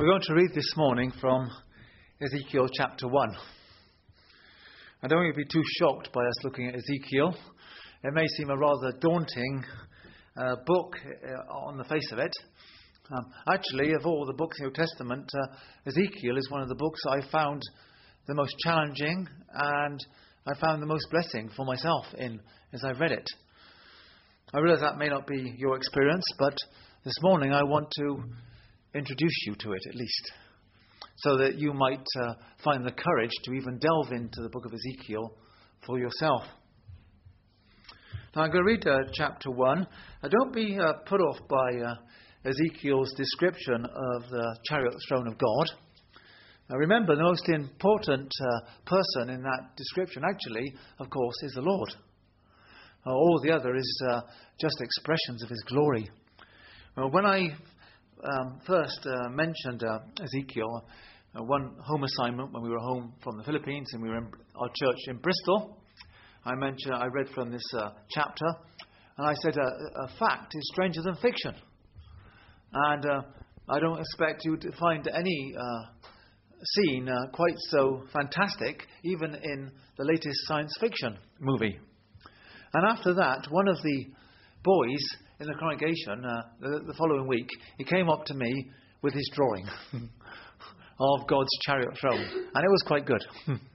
We're going to read this morning from Ezekiel chapter 1. I don't want you to be too shocked by us looking at Ezekiel. It may seem a rather daunting book on the face of it. Actually, of all the books in the Old Testament, Ezekiel is one of the books I found the most challenging and I found the most blessing for myself in as I've read it. I realise that may not be your experience, but this morning I want to introduce you to it at least, so that you might find the courage to even delve into the book of Ezekiel for yourself. Now I'm going to read chapter 1. Don't be put off by Ezekiel's description of the chariot throne of God. Now remember, the most important person in that description actually, of course, is the Lord. All the other is just expressions of his glory. When I first mentioned Ezekiel, one home assignment when we were home from the Philippines and we were in our church in Bristol, I read from this chapter, and I said a fact is stranger than fiction. And I don't expect you to find any scene quite so fantastic, even in the latest science fiction movie. And after that, one of the boys in the congregation, the following week, he came up to me with his drawing of God's chariot throne, and it was quite good.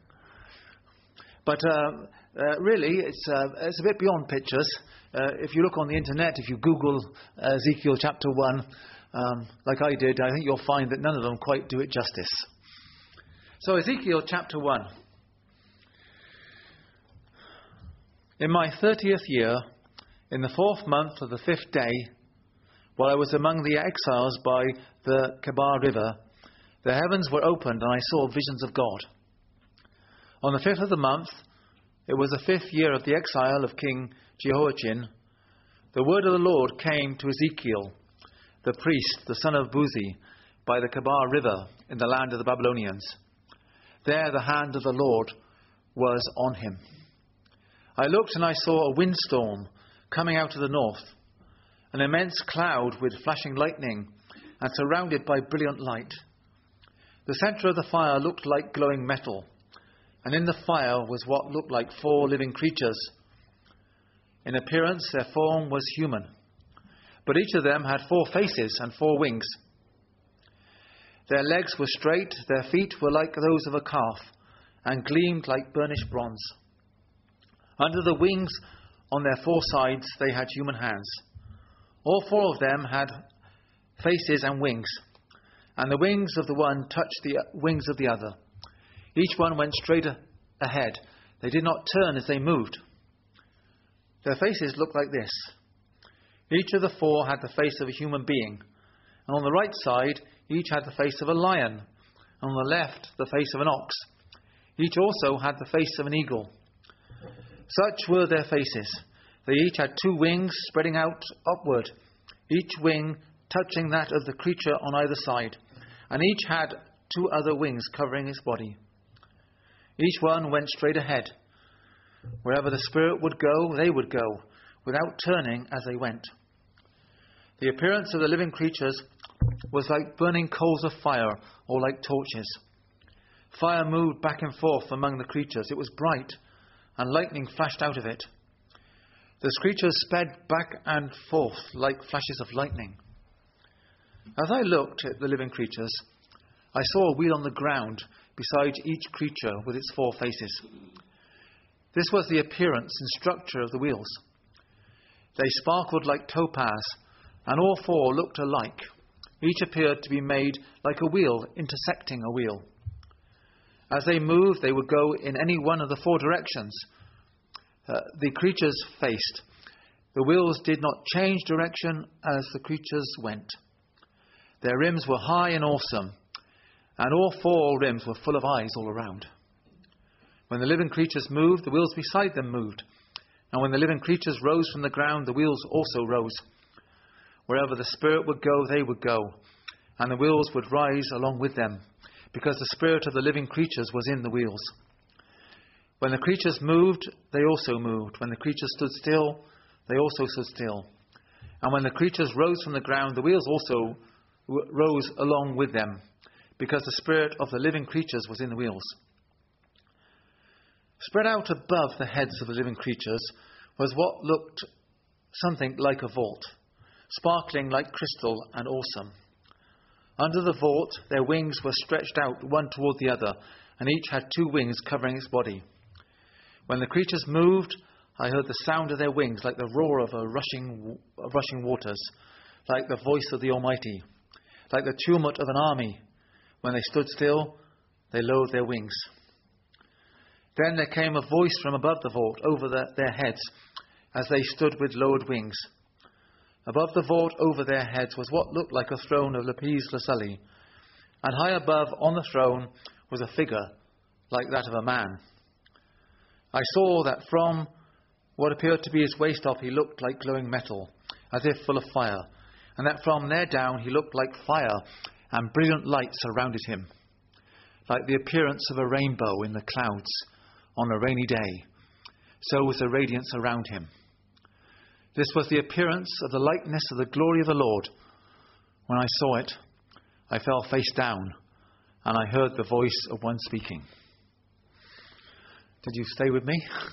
But really, it's a bit beyond pictures. If you look on the internet, if you Google Ezekiel chapter 1, like I did, I think you'll find that none of them quite do it justice. So Ezekiel chapter 1. In my 30th year, in the 4th month of the 5th day, while I was among the exiles by the Kebar River, the heavens were opened and I saw visions of God. On the 5th of the month, it was the 5th year of the exile of King Jehoiachin, the word of the Lord came to Ezekiel, the priest, the son of Buzi, by the Kebar River in the land of the Babylonians. There the hand of the Lord was on him. I looked and I saw a windstorm coming out of the north, an immense cloud with flashing lightning and surrounded by brilliant light. The centre of the fire looked like glowing metal, and in the fire was what looked like 4 living creatures. In appearance their form was human, but each of them had 4 faces and 4 wings. Their legs were straight, their feet were like those of a calf, and gleamed like burnished bronze. Under the wings on their 4 sides they had human hands. All 4 of them had faces and wings, and the wings of the one touched the wings of the other. Each one went straight ahead. They did not turn as they moved. Their faces looked like this. Each of the 4 had the face of a human being, and on the right side each had the face of a lion, and on the left the face of an ox. Each also had the face of an eagle. Such were their faces. They each had 2 wings spreading out upward, each wing touching that of the creature on either side, and each had 2 other wings covering its body. Each one went straight ahead. Wherever the Spirit would go, they would go, without turning as they went. The appearance of the living creatures was like burning coals of fire, or like torches. Fire moved back and forth among the creatures. It was bright, and lightning flashed out of it. The creatures sped back and forth like flashes of lightning. As I looked at the living creatures, I saw a wheel on the ground beside each creature with its 4 faces. This was the appearance and structure of the wheels. They sparkled like topaz, and all 4 looked alike. Each appeared to be made like a wheel intersecting a wheel. As they moved, they would go in any one of the 4 directions the creatures faced. The wheels did not change direction as the creatures went. Their rims were high and awesome, and all 4 rims were full of eyes all around. When the living creatures moved, the wheels beside them moved. And when the living creatures rose from the ground, the wheels also rose. Wherever the Spirit would go, they would go, and the wheels would rise along with them, because the spirit of the living creatures was in the wheels. When the creatures moved, they also moved. When the creatures stood still, they also stood still. And when the creatures rose from the ground, the wheels also rose along with them. because the spirit of the living creatures was in the wheels. Spread out above the heads of the living creatures was what looked something like a vault, sparkling like crystal and awesome. Under the vault, their wings were stretched out one toward the other, and each had 2 wings covering its body. When the creatures moved, I heard the sound of their wings like the roar of rushing waters, like the voice of the Almighty, like the tumult of an army. When they stood still, they lowered their wings. Then there came a voice from above the vault over their heads as they stood with lowered wings. Above the vault over their heads was what looked like a throne of lapis lazuli, and high above on the throne was a figure like that of a man. I saw that from what appeared to be his waist up he looked like glowing metal, as if full of fire, and that from there down he looked like fire, and brilliant light surrounded him, like the appearance of a rainbow in the clouds on a rainy day. So was the radiance around him. This was the appearance of the likeness of the glory of the Lord. When I saw it, I fell face down, and I heard the voice of one speaking. Did you stay with me?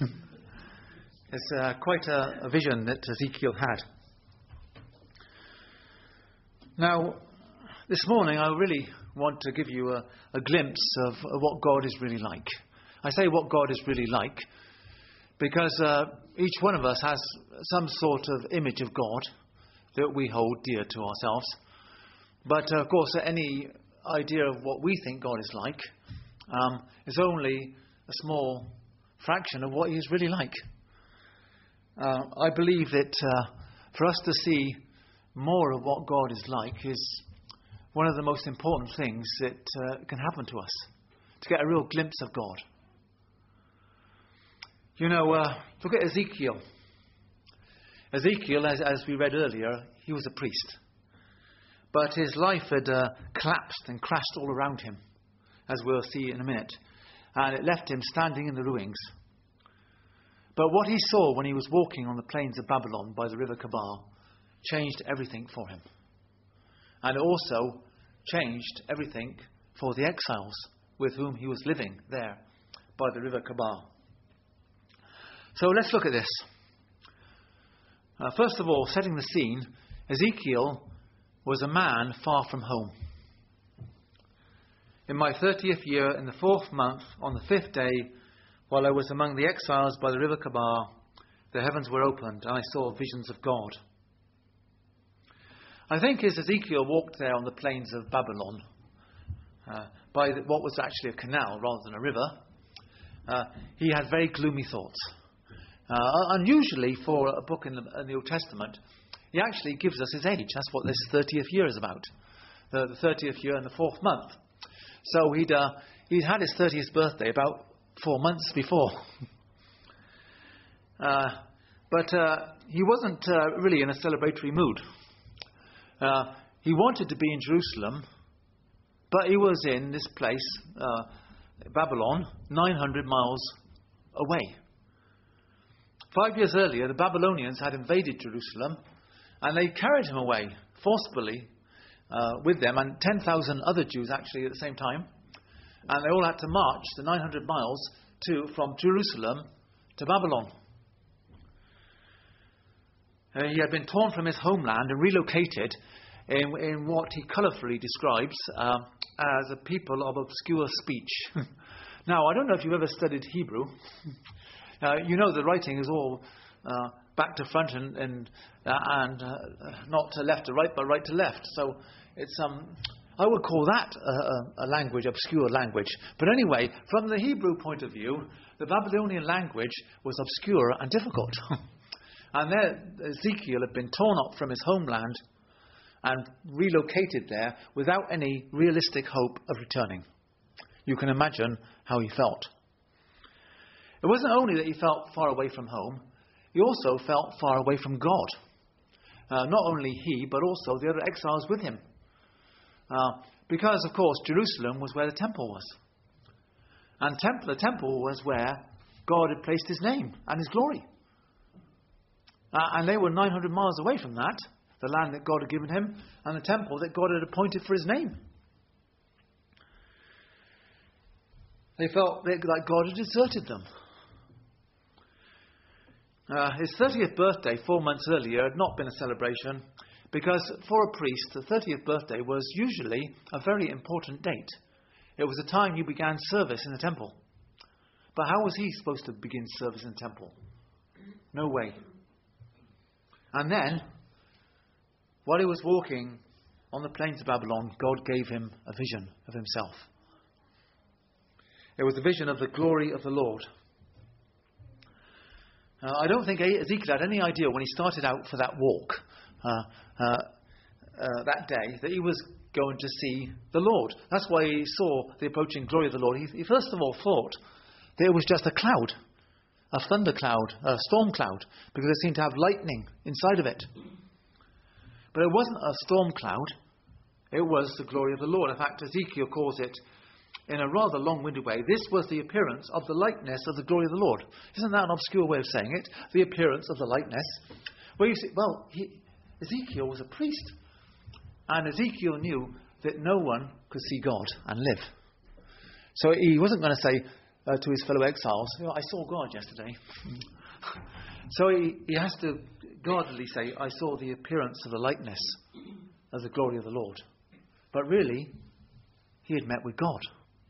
It's quite a vision that Ezekiel had. Now, this morning I really want to give you a glimpse of what God is really like. I say what God is really like because each one of us has some sort of image of God that we hold dear to ourselves. But of course, any idea of what we think God is like is only a small fraction of what He is really like. I believe that for us to see more of what God is like is one of the most important things that can happen to us, to get a real glimpse of God. You know, look at Ezekiel. Ezekiel, as we read earlier, he was a priest. But his life had collapsed and crashed all around him, as we'll see in a minute. And it left him standing in the ruins. But what he saw when he was walking on the plains of Babylon by the river Chebar changed everything for him. And it also changed everything for the exiles with whom he was living there by the river Chebar. So let's look at this. First of all, setting the scene, Ezekiel was a man far from home. In my 30th year, in the 4th month, on the 5th day, while I was among the exiles by the river Chebar, the heavens were opened, and I saw visions of God. I think as Ezekiel walked there on the plains of Babylon, by what was actually a canal rather than a river, he had very gloomy thoughts. Unusually for a book in the Old Testament, he actually gives us his age. That's what this 30th year is about. The 30th year in the 4th month. So he'd had his 30th birthday about 4 months before. But he wasn't really in a celebratory mood. He wanted to be in Jerusalem, but he was in this place, Babylon, 900 miles away. 5 years earlier, the Babylonians had invaded Jerusalem, and they carried him away forcibly with them, and 10,000 other Jews actually at the same time. And they all had to march the 900 miles from Jerusalem to Babylon. He had been torn from his homeland and relocated in what he colourfully describes as a people of obscure speech. Now, I don't know if you've ever studied Hebrew. You know the writing is all back to front and not to left to right, but right to left. So it's I would call that a language, obscure language. But anyway, from the Hebrew point of view, the Babylonian language was obscure and difficult. And there, Ezekiel had been torn up from his homeland and relocated there without any realistic hope of returning. You can imagine how he felt. It wasn't only that he felt far away from home, he also felt far away from God. Not only he, but also the other exiles with him. Because, of course, Jerusalem was where the temple was. And the temple was where God had placed his name and his glory. And they were 900 miles away from that, the land that God had given him, and the temple that God had appointed for his name. They felt like God had deserted them. His 30th birthday, 4 months earlier, had not been a celebration because for a priest, the 30th birthday was usually a very important date. It was the time you began service in the temple. But how was he supposed to begin service in the temple? No way. And then, while he was walking on the plains of Babylon, God gave him a vision of himself. It was a vision of the glory of the Lord. I don't think Ezekiel had any idea when he started out for that walk that day that he was going to see the Lord. That's why he saw the approaching glory of the Lord. He first of all thought that it was just a cloud, a thunder cloud, a storm cloud, because it seemed to have lightning inside of it. But it wasn't a storm cloud. It was the glory of the Lord. In fact, Ezekiel calls it, in a rather long-winded way, this was the appearance of the likeness of the glory of the Lord. Isn't that an obscure way of saying it? The appearance of the likeness. Well, you see, Ezekiel was a priest. And Ezekiel knew that no one could see God and live. So he wasn't going to say to his fellow exiles, I saw God yesterday. So he has to guardedly say, I saw the appearance of the likeness of the glory of the Lord. But really, he had met with God.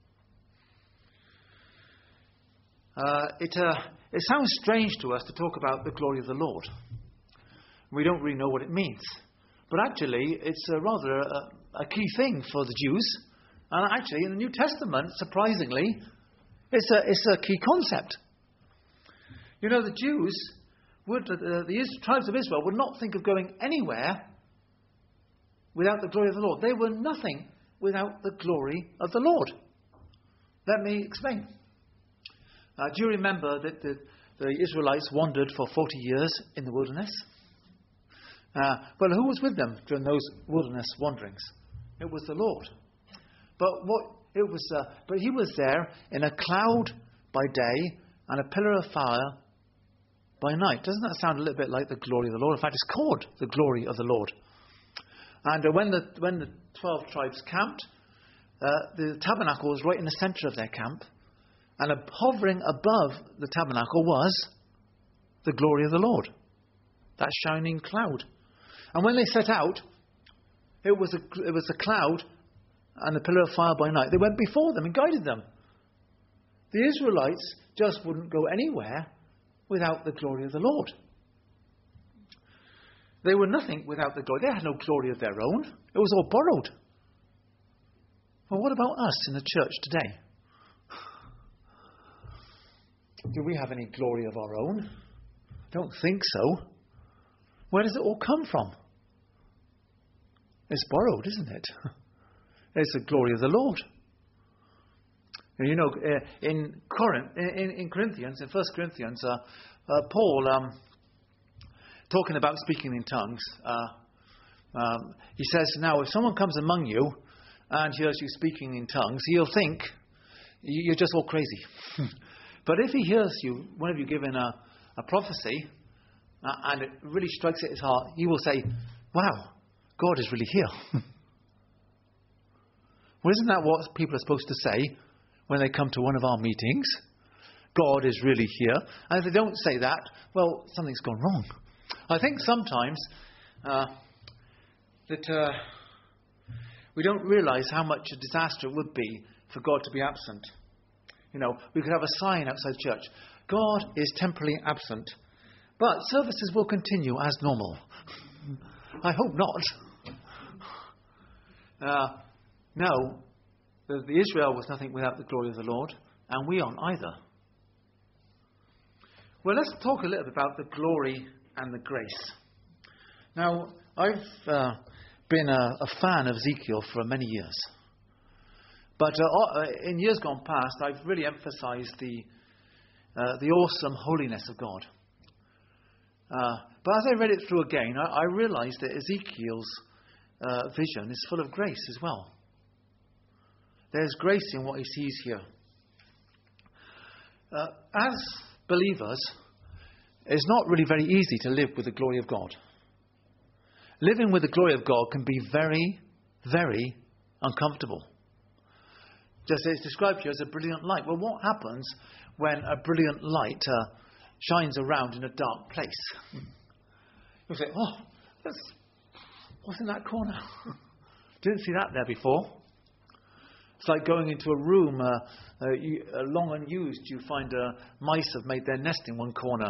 It sounds strange to us to talk about the glory of the Lord. We don't really know what it means. But actually, it's rather a key thing for the Jews. And actually, in the New Testament, surprisingly, it's a key concept. You know, the Jews, the tribes of Israel, would not think of going anywhere without the glory of the Lord. They were nothing without the glory of the Lord. Let me explain. Do you remember that the Israelites wandered for 40 years in the wilderness? Well, who was with them during those wilderness wanderings? It was the Lord. But he was there in a cloud by day and a pillar of fire by night. Doesn't that sound a little bit like the glory of the Lord? In fact, it's called the glory of the Lord. And when the 12 tribes camped, the tabernacle was right in the centre of their camp, and hovering above the tabernacle was the glory of the Lord, that shining cloud. And when they set out, it was a cloud and a pillar of fire by night. They went before them and guided them. The Israelites just wouldn't go anywhere without the glory of the Lord. They were nothing without the glory. They had no glory of their own. It was all borrowed. Well, what about us in the church today? Do we have any glory of our own? Don't think so. Where does it all come from? It's borrowed, isn't it? It's the glory of the Lord. You know, in Corinthians, in 1 Corinthians, Paul, talking about speaking in tongues, he says, now, if someone comes among you and hears you speaking in tongues, he'll think you're just all crazy. But if he hears you, one of you giving a prophecy, and it really strikes at his heart, he will say, wow, God is really here. Well, isn't that what people are supposed to say when they come to one of our meetings? God is really here. And if they don't say that, well, something's gone wrong. I think sometimes that we don't realise how much a disaster it would be for God to be absent. You know, we could have a sign outside church. God is temporarily absent, but services will continue as normal. I hope not. No, the Israel was nothing without the glory of the Lord, and we aren't either. Well, let's talk a little bit about the glory and the grace. Now, I've been a fan of Ezekiel for many years. But in years gone past, I've really emphasized the awesome holiness of God. But as I read it through again, I realized that Ezekiel's vision is full of grace as well. There's grace in what he sees here. As believers, it's not really very easy to live with the glory of God. Living with the glory of God can be very, very uncomfortable. Just it's described here as a brilliant light. Well, what happens when a brilliant light shines around in a dark place? You'll say, oh, what's in that corner? Didn't see that there before. It's like going into a room long unused. You find mice have made their nest in one corner.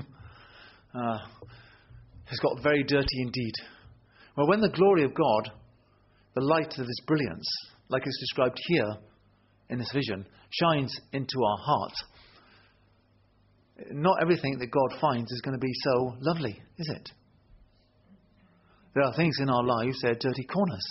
It's got very dirty indeed. Well, when the glory of God, the light of His brilliance, like it's described here in this vision, shines into our heart, not everything that God finds is going to be so lovely, is it? There are things in our lives that are dirty corners.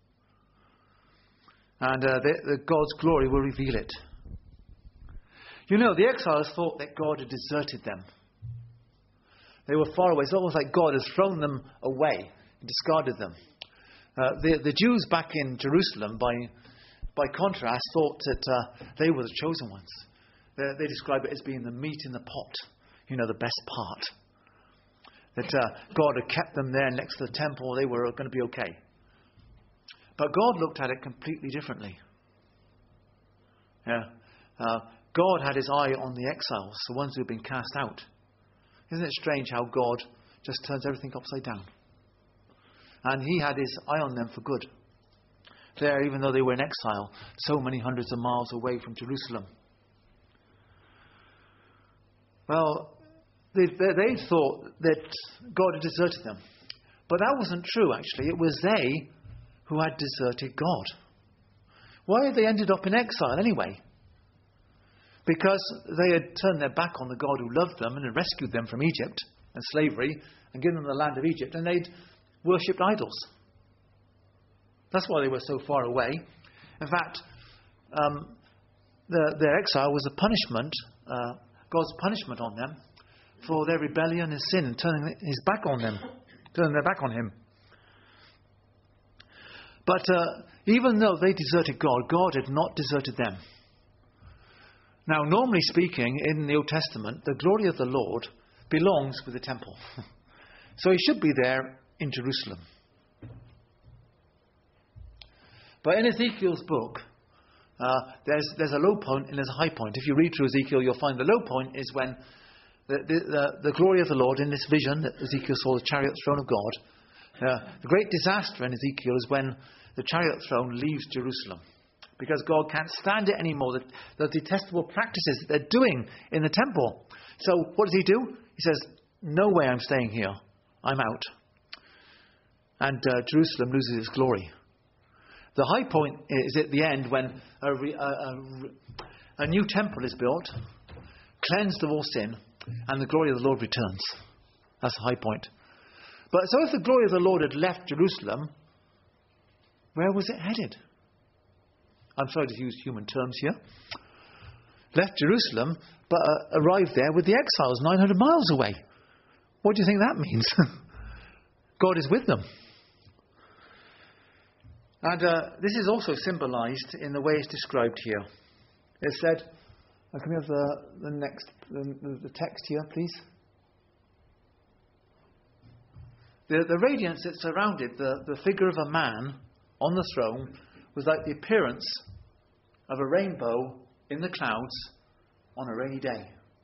And God's glory will reveal it. You know, the exiles thought that God had deserted them. They were far away. It's almost like God has thrown them away and discarded them. The Jews back in Jerusalem, by contrast, thought that they were the chosen ones. They describe it as being the meat in the pot, the best part. That God had kept them there next to the temple. They were going to be okay. But God looked at it completely differently. God had His eye on the exiles, the ones who had been cast out. Isn't it strange how God just turns everything upside down? And He had His eye on them for good. There, even though they were in exile, so many hundreds of miles away from Jerusalem. Well, they thought that God had deserted them. But that wasn't true, actually. It was they who had deserted God. Why had they ended up in exile anyway? Because they had turned their back on the God who loved them and had rescued them from Egypt and slavery and given them the land of Egypt, and they'd worshipped idols. That's why they were so far away. In fact, their exile was a punishment, God's punishment on them for their rebellion and sin, turning their back on Him. But even though they deserted God, God had not deserted them. Now, normally speaking, in the Old Testament, the glory of the Lord belongs with the temple. So He should be there in Jerusalem. But in Ezekiel's book, there's a low point and there's a high point. If you read through Ezekiel, you'll find the low point is when the glory of the Lord in this vision that Ezekiel saw, the chariot throne of God. The great disaster in Ezekiel is when the chariot throne leaves Jerusalem. Because God can't stand it anymore, the detestable practices that they're doing in the temple. So what does He do? He says, no way I'm staying here. I'm out. And Jerusalem loses its glory. The high point is at the end when a new temple is built, cleansed of all sin, and the glory of the Lord returns. That's the high point. But so if the glory of the Lord had left Jerusalem, where was it headed? I'm sorry to use human terms here. Left Jerusalem, but arrived there with the exiles 900 miles away. What do you think that means? God is with them. And this is also symbolized in the way it's described here. It said, can we have the text here, please? The radiance that surrounded the figure of a man on the throne was like the appearance of a rainbow in the clouds on a rainy day.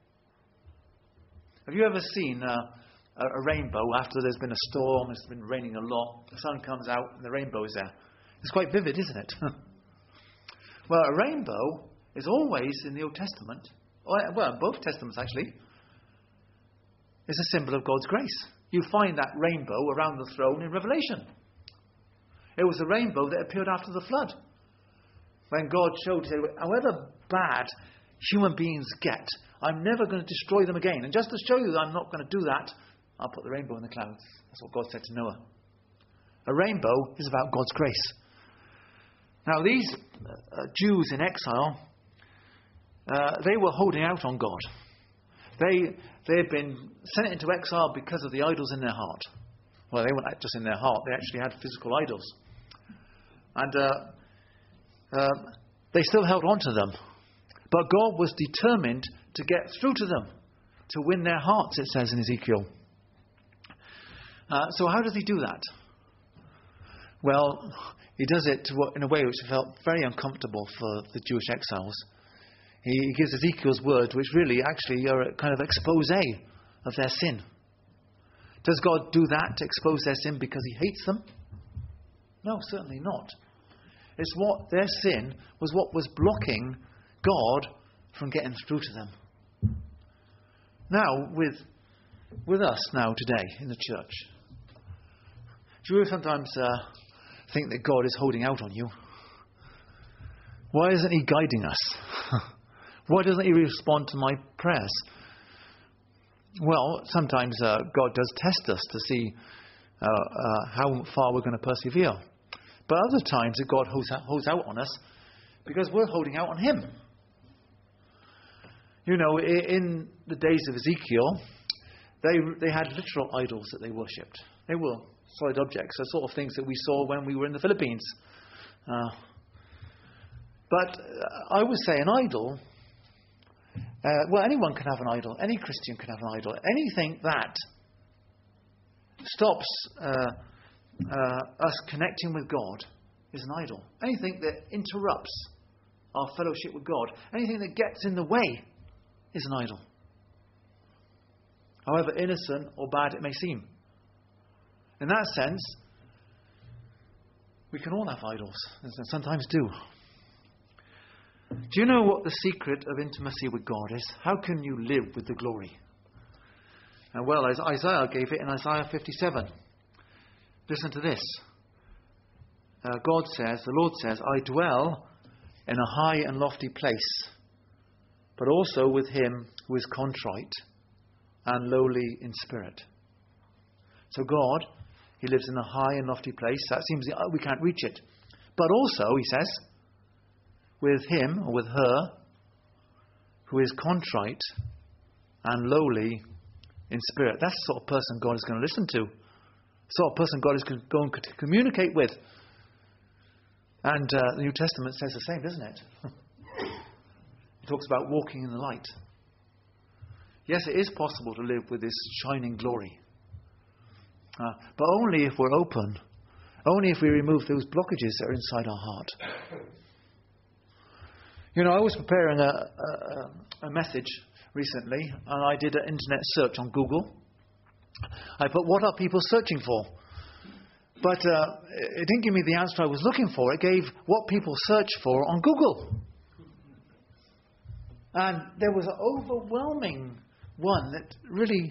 Have you ever seen a rainbow after there's been a storm, it's been raining a lot, the sun comes out and the rainbow is there? It's quite vivid, isn't it? Well, a rainbow is always in the Old Testament, well, in both Testaments actually, is a symbol of God's grace. You find that rainbow around the throne in Revelation. It was the rainbow that appeared after the flood. When God showed, however bad human beings get, I'm never going to destroy them again. And just to show you that I'm not going to do that, I'll put the rainbow in the clouds. That's what God said to Noah. A rainbow is about God's grace. Now these Jews in exile, they were holding out on God. They had been sent into exile because of the idols in their heart. Well, they weren't just in their heart, they actually had physical idols. And they still held on to them. But God was determined to get through to them, to win their hearts, it says in Ezekiel. So how does He do that? Well, he does it in a way which felt very uncomfortable for the Jewish exiles. He gives Ezekiel's words, which really actually are a kind of expose of their sin. Does God do that to expose their sin because he hates them? No, certainly not. It's what their sin was what was blocking God from getting through to them. Now, with us now today in the church, do you sometimes think that God is holding out on you? Why isn't he guiding us? Why doesn't he respond to my prayers? Well, sometimes God does test us to see how far we're going to persevere. But other times that God holds out on us because we're holding out on him. You know, in the days of Ezekiel, they had literal idols that they worshipped. They were solid objects, the sort of things that we saw when we were in the Philippines. But I would say an idol, well, anyone can have an idol. Any Christian can have an idol. Anything that stops us connecting with God is an idol. Anything that interrupts our fellowship with God, anything that gets in the way is an idol. However innocent or bad it may seem. In that sense, we can all have idols, and sometimes do. Do you know what the secret of intimacy with God is? How can you live with the glory? Well, as Isaiah gave it in Isaiah 57. Listen to this. God says, the Lord says, I dwell in a high and lofty place, but also with him who is contrite and lowly in spirit. So God, he lives in a high and lofty place. That seems we can't reach it. But also, he says, with him or with her who is contrite and lowly in spirit. That's the sort of person God is going to listen to. The sort of person God is going to communicate with. And the New Testament says the same, doesn't it? It talks about walking in the light. Yes, it is possible to live with this shining glory. But only if we're open. Only if we remove those blockages that are inside our heart. You know, I was preparing a message recently, and I did an internet search on Google. I put, what are people searching for? But it didn't give me the answer I was looking for. It gave what people search for on Google. And there was an overwhelming one that really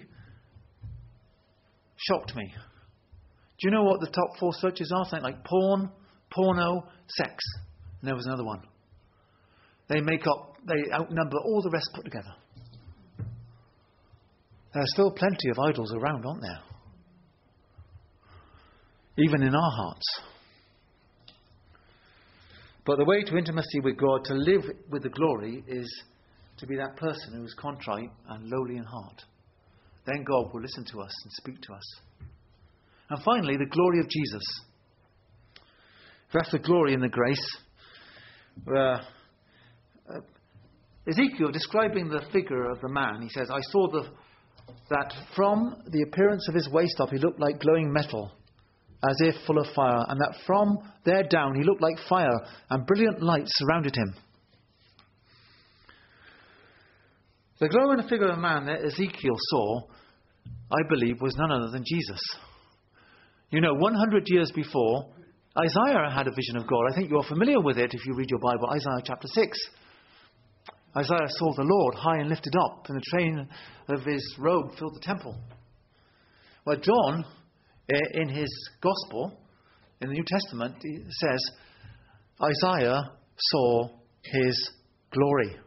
shocked me. Do you know what the top 4 searches are? Something like porn, porno, sex. And there was another one. They outnumber all the rest put together. There are still plenty of idols around, aren't there? Even in our hearts. But the way to intimacy with God, to live with the glory, is to be that person who is contrite and lowly in heart. Then God will listen to us and speak to us. And finally, the glory of Jesus. That's the glory and the grace. Ezekiel, describing the figure of the man, he says, I saw that from the appearance of his waist up he looked like glowing metal, as if full of fire, and that from there down he looked like fire, and brilliant light surrounded him. The glowing figure of a man that Ezekiel saw, I believe, was none other than Jesus. You know, 100 years before, Isaiah had a vision of God. I think you're familiar with it if you read your Bible, Isaiah chapter 6. Isaiah saw the Lord high and lifted up, and the train of his robe filled the temple. Well, John, in his Gospel, in the New Testament, he says, Isaiah saw his glory.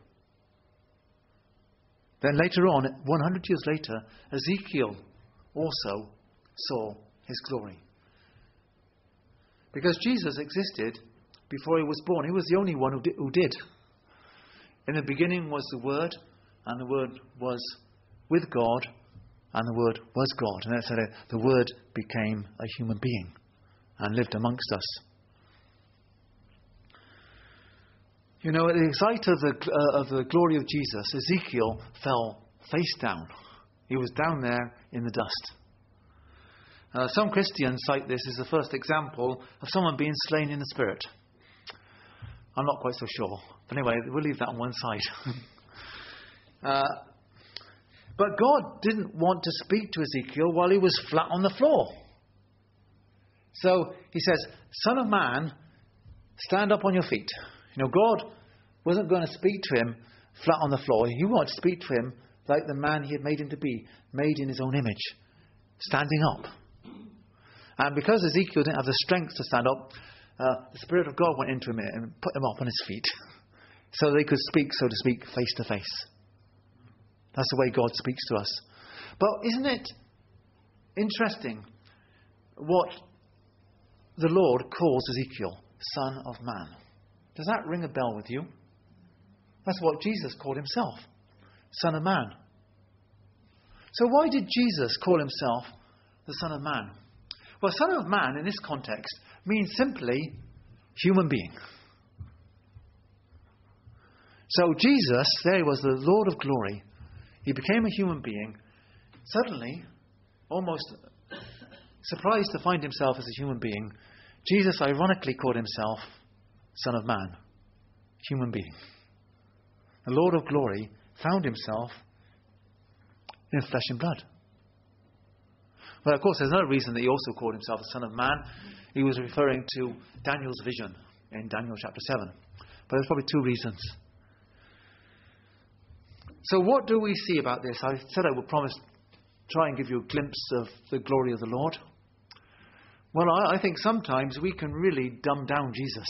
Then later on, 100 years later, Ezekiel also saw his glory. Because Jesus existed before he was born. He was the only one who did. In the beginning was the Word, and the Word was with God, and the Word was God. And that's how the Word became a human being and lived amongst us. You know, at the sight of the glory of Jesus, Ezekiel fell face down. He was down there in the dust. Some Christians cite this as the first example of someone being slain in the Spirit. I'm not quite so sure. But anyway, we'll leave that on one side. But God didn't want to speak to Ezekiel while he was flat on the floor. So he says, Son of man, stand up on your feet. God wasn't going to speak to him flat on the floor. He wanted to speak to him like the man he had made him to be, made in his own image, standing up. And because Ezekiel didn't have the strength to stand up, the Spirit of God went into him and put him up on his feet so they could speak, so to speak, face to face. That's the way God speaks to us. But isn't it interesting what the Lord calls Ezekiel, Son of Man? Does that ring a bell with you? That's what Jesus called himself, Son of Man. So why did Jesus call himself the Son of Man? Well, Son of Man in this context means simply human being. So Jesus, there he was, the Lord of glory. He became a human being. Suddenly, almost surprised to find himself as a human being, Jesus ironically called himself Son of Man, human being. The Lord of glory found himself in flesh and blood. Well, of course, there's another reason that he also called himself the Son of Man. He was referring to Daniel's vision in Daniel chapter 7. But there's probably two reasons. So what do we see about this? I said I would try and give you a glimpse of the glory of the Lord. Well, I think sometimes we can really dumb down Jesus.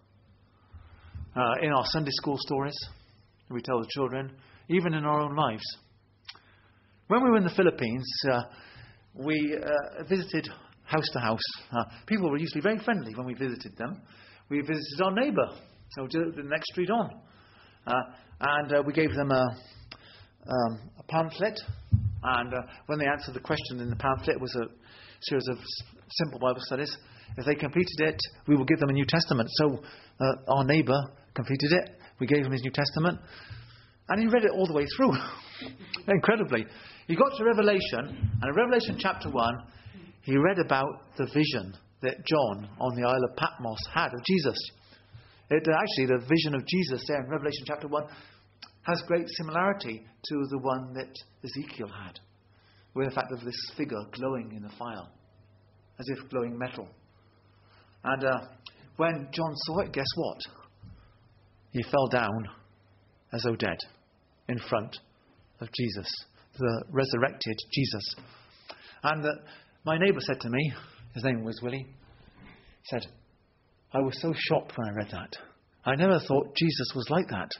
In our Sunday school stories, we tell the children, even in our own lives. When we were in the Philippines, we visited house to house. People were usually very friendly when we visited them. We visited our neighbour, so the next street on. And we gave them a pamphlet. And when they answered the question in the pamphlet, it was a series of simple Bible studies. If they completed it, we would give them a New Testament. So our neighbour completed it. We gave him his New Testament. And he read it all the way through. Incredibly. He got to Revelation, and in Revelation chapter 1, he read about the vision that John on the Isle of Patmos had of Jesus. Actually, the vision of Jesus there in Revelation chapter 1 has great similarity to the one that Ezekiel had, with the fact of this figure glowing in the fire, as if glowing metal. And when John saw it, guess what? He fell down as though dead in front of Jesus, the resurrected Jesus. And my neighbour said to me, his name was Willie, said, I was so shocked when I read that. I never thought Jesus was like that.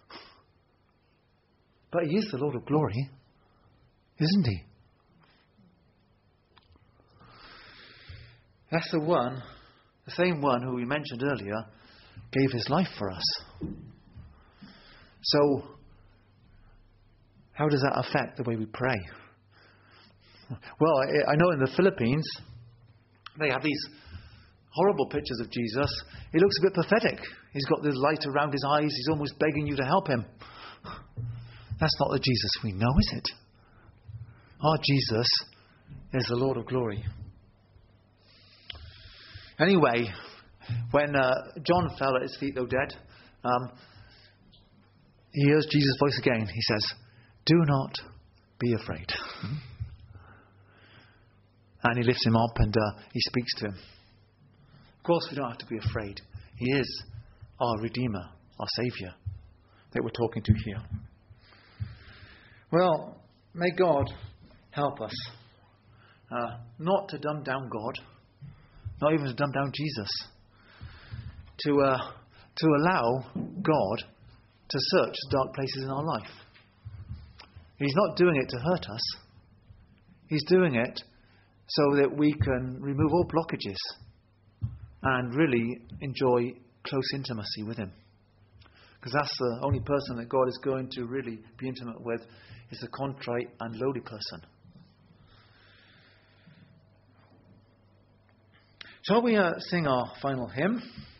But he is the Lord of glory, isn't he? That's the same one who we mentioned earlier, gave his life for us. So, how does that affect the way we pray? Well, I know in the Philippines, they have these horrible pictures of Jesus. He looks a bit pathetic. He's got the light around his eyes. He's almost begging you to help him. That's not the Jesus we know, is it? Our Jesus is the Lord of glory. Anyway, when John fell at his feet, though dead, he hears Jesus' voice again. He says, do not be afraid. And he lifts him up and he speaks to him. Of course, we don't have to be afraid. He is our Redeemer, our Saviour, that we're talking to here. Well, may God help us not to dumb down God, not even to dumb down Jesus, to allow God to search the dark places in our life. He's not doing it to hurt us. He's doing it so that we can remove all blockages and really enjoy close intimacy with him. Because that's the only person that God is going to really be intimate with, is a contrite and lowly person. Shall we sing our final hymn?